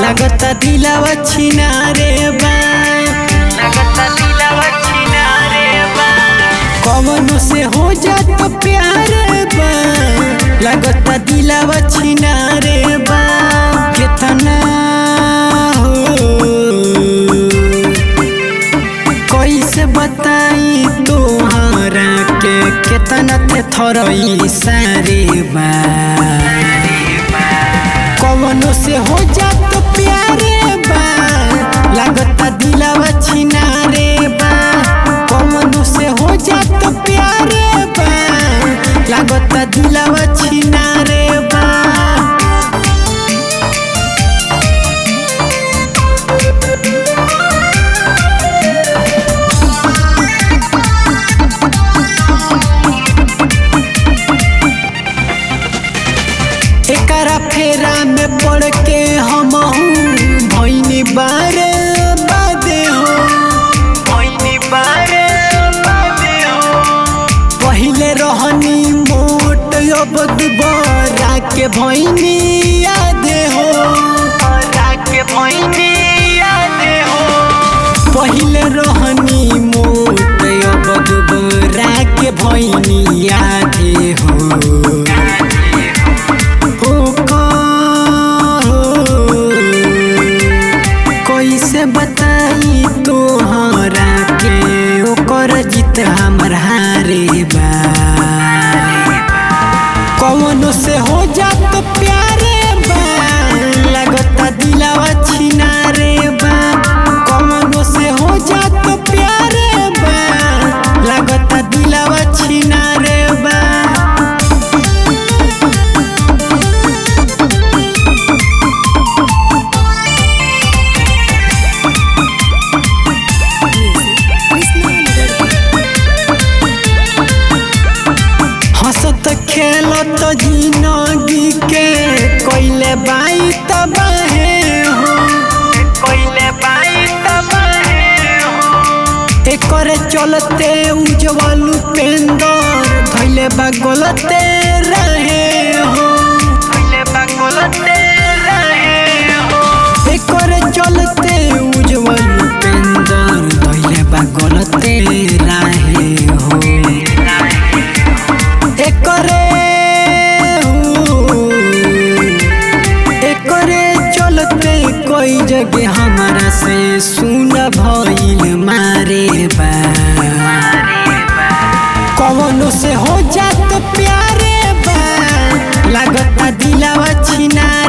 लगता दिलवा छीना रे बा, लगता दिलवा छीना रे बा। कौनो से हो जात प्यार बा, लगता दिलवा छीना रे बा। कितना कैसे बताई तोहरा के कितना थे थोरई सारे बा। कौनो से हो जात प्यारे बा, लगता दिलवा छीना रे बा। कौनो से हो जात प्यारे बा, लगता दिलवा छीना रे बा। एकरा फेरा में पड़ के हम भइनी बारे बादे हो, भइनी बारे बादे हो। पहिले रहनी मोट अब दुबारा के भइनी यादे हो, के भइनी यादे हो। पहिले रहनी मोट अब दुबारा के भइनी यादे हो। कैसे बताई तोहरा के ओकर जीत हमर हारे बा। कौनो से हो जात प्यारे बा, लगता दिलवा छीना रे बा। कौनो से हो जात प्यारे बा, लगता दिलवा छीना रे बा। हंसत खेलत जिंदगी के कोइले बाई तबाहे हो, कोइले बाई तबाहे हो। एकर चलते उज्जवल उपेंदर धइले बा गलते रहे हो, धइले बा गलते रहे हो। एकर चलते उज्जवल उपेंदर धइले बा गलते रहे हो। एकरे चलते कोई जगह हमारा से सुन भइल मारे बा। कौनो से हो जात प्यारे बा, लगता दिलवा छीना